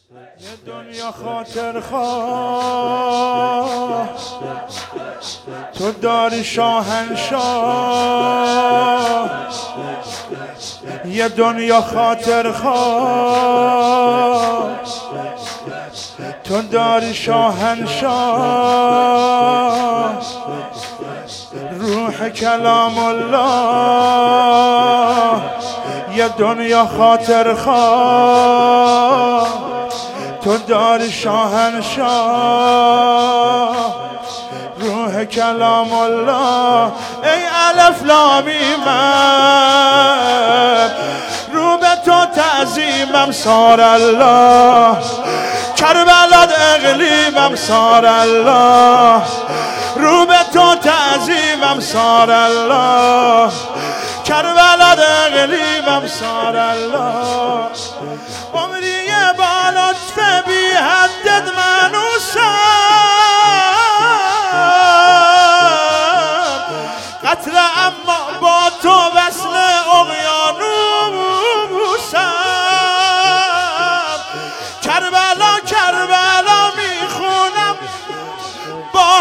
یه دنیا خاطر خواه تو داری شاهنشاه، یه دنیا خاطر خواه تو داری شاهنشاه، روح کلام الله یه دنیا خاطر خواه تو داری شاهنشاه، روح کلام الله. ای الف لام من رو به تو تعظیمم سار الله، کربلات اقلیمم سار الله، رو به تو تعظیمم سار الله، کربلات اقلیمم سار الله. عمری با لطف بی حدت منوسم، قتل اما با تو وصل اقیانوسم، کربلا کربلا میخونم با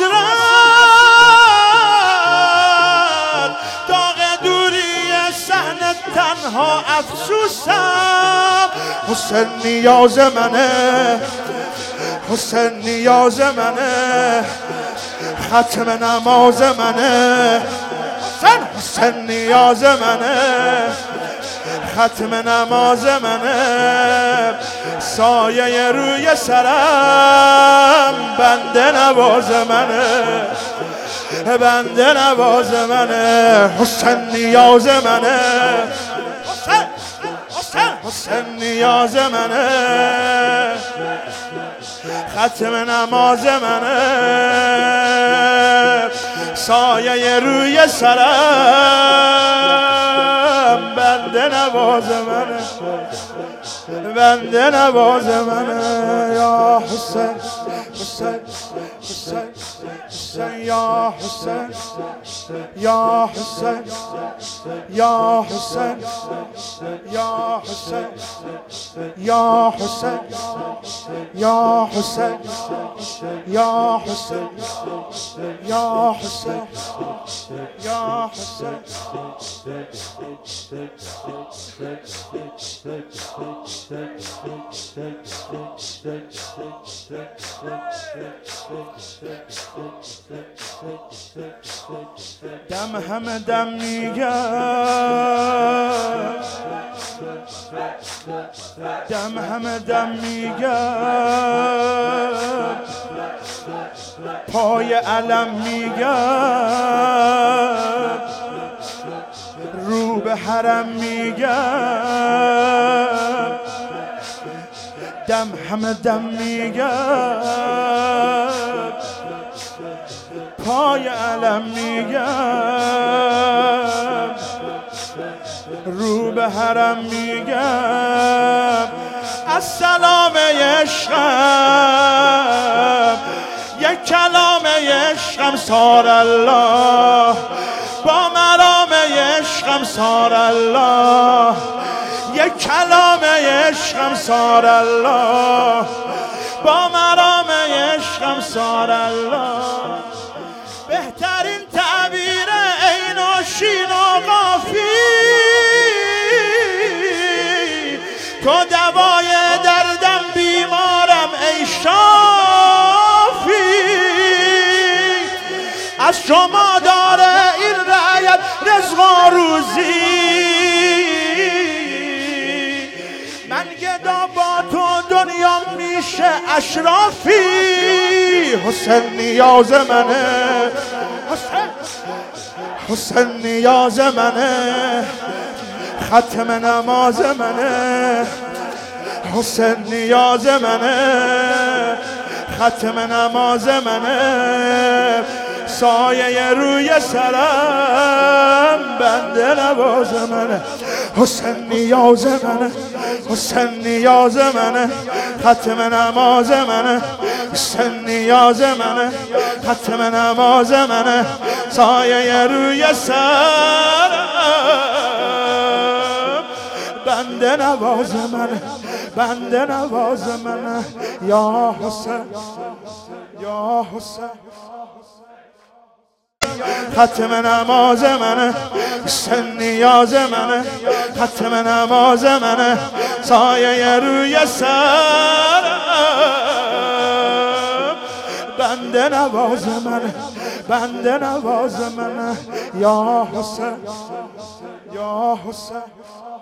حسرت، داغ دوری صحن تنها افسوسم. حسین نیاز منه، حسین نیاز منه، ختم نماز منه، حسین نیاز منه، ختم نماز منه، سایه روی سرم بنده نواز منه، بنده نواز منه، حسین نیاز منه، حسین نیاز منه، ختم نماز منه، سایه روی سرم بنده نواز منه، بنده نواز منه. یا حسین حسین حسین حسین یا حسین یا حسین یا حسین یا حسین یا حسین یا حسین یا حسین یا حسین یا حسین. دم همه دم میگم، دم همه دم میگم، پای علم میگم، رو به حرم میگم، دم همه دم میگم، پای علم میگم، رو به حرم میگم. السلام عشقم، یک کلام عشقم سار الله، با مرام عشقم سار الله، یک کلام عشقم سار الله، با مرام عشقم سار الله. بهترین تعبیر عین و شین و قافی، تو دوای دردم بیمارم ای شافی، از شما داره این رعیت رزق و روزی، من گدا با تو دنیا میشه اشرافی. حسین نیاز منه، حسین نیاز منه، ختم نماز منه، حسین نیاز منه، ختم نماز منه، سایه روی سرم بنده نواز منه، حسین نیاز منه، حسین نیاز منه، ختم نماز منه، حسین نیاز منه، ختم نماز منه، سایه روی سرم بنده نواز منه، بنده نواز منه یا حسین یا حسین ختم نماز منه سن نیاز منه ختم نماز منه سایه روی سرم بنده نواز منه بنده نواز منه یا حسین یا حسین